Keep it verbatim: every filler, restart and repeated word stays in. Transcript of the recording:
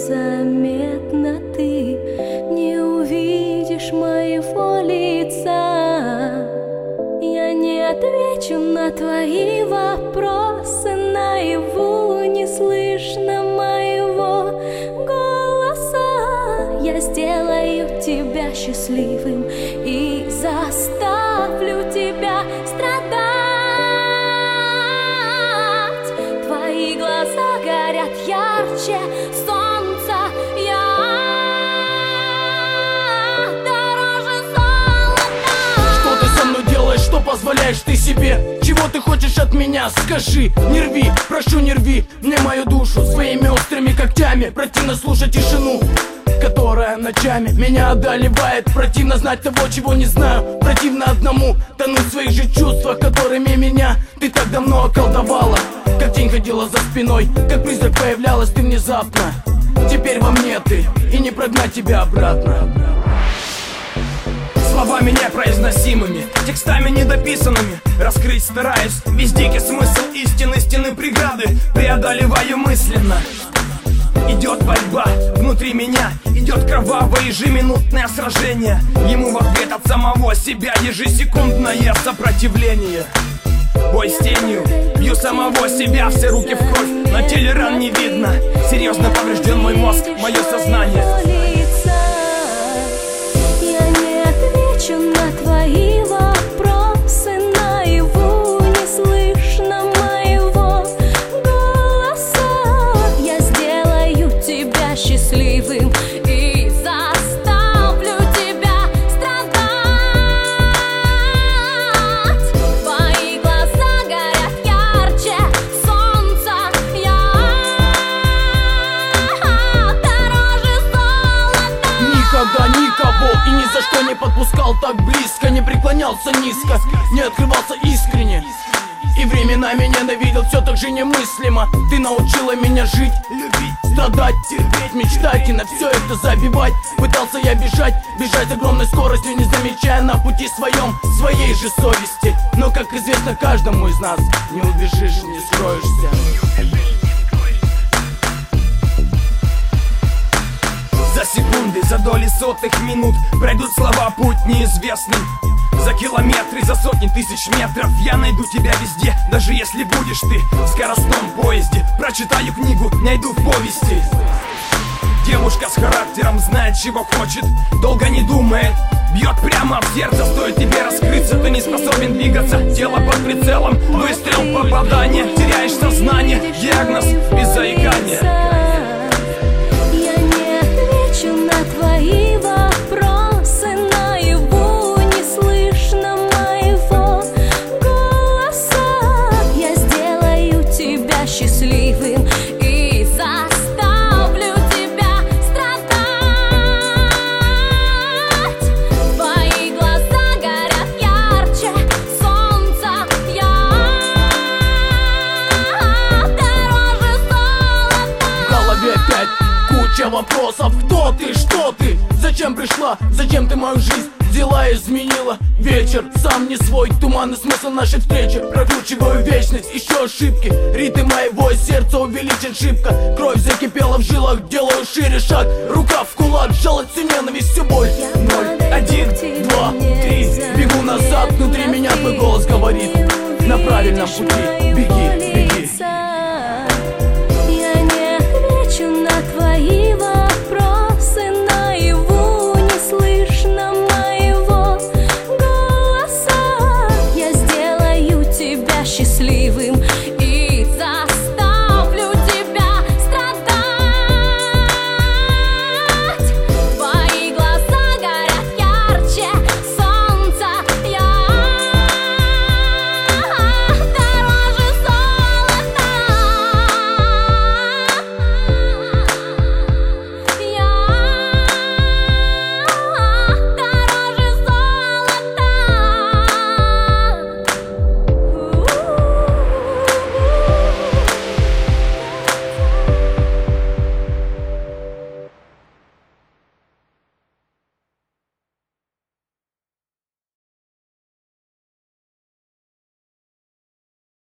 незаметно ты не увидишь моего лица. Я не отвечу на твои вопросы, наяву не слышно моего голоса. Я сделаю тебя счастливым и заставлю тебя страдать. Твои глаза горят ярче солнца, я дороже золота. Что ты со мной делаешь, что позволяешь ты себе? Чего ты хочешь от меня, скажи? Не рви, прошу, не рви мне мою душу своими острыми когтями. Противно слушать тишину, которая ночами меня одолевает. Противно знать того, чего не знаю. Противно одному тонуть в своих же чувствах, которыми меня ты так давно околдовала. Как тень ходила за спиной, как призрак появлялась ты внезапно. Теперь во мне ты, и не прогнать тебя обратно. Словами непроизносимыми, текстами недописанными раскрыть стараюсь весь дикий смысл истины, стены преграды преодолеваю мысленно. Идет борьба внутри меня, идет кровавое ежеминутное сражение. Ему в ответ от самого себя ежесекундное сопротивление. Бой с тенью, бью самого себя, все руки в кровь, на теле ран не видно. Серьезно поврежден мой мозг, мое сознание. Я не отвечу на твои вопросы, наяву не слышно моего голоса. Я сделаю тебя счастливым и заставлю тебя страдать. Твои глаза горят ярче солнца, я дороже золота. Никогда никого и ни за что не подпускал так близко, не преклонялся низко, не открывался искренне. И временами ненавидел все так же немыслимо. Ты научила меня жить, любить, страдать, терпеть, мечтать и на все это забивать. Пытался я бежать, бежать с огромной скоростью, не замечая на пути своем своей же совести. Но, как известно каждому из нас, не убежишь, не скроешься. За секунды, за доли сотых минут пройдут слова путь неизвестный. За километры, за сотни тысяч метров я найду тебя везде, даже если будешь ты в скоростном поезде. Прочитаю книгу, найду в повести. Девушка с характером знает, чего хочет, долго не думает, бьет прямо в сердце. Стоит тебе раскрыться, ты не способен двигаться. Тело под прицелом, выстрел, попадание. Теряешь сознание, диагноз без заикания. Твои вопросы, наяву не слышно моего голоса. Я сделаю тебя счастливым и заставлю тебя страдать. Твои глаза горят ярче солнца, я дороже золота. В голове опять куча вопросов. Кто ты, что ты, зачем пришла, зачем ты мою жизнь взяла и изменила? Вечер сам не свой, туманный смысл нашей встречи. Прокручиваю вечность, еще ошибки. Ритм моего сердца увеличен шибко. Кровь закипела в жилах, делаю шире шаг. Рука в кулак, сжалась всю ненависть, всю боль. Ноль, один, два, три. Бегу назад, внутри меня твой голос говорит: на правильном пути беги.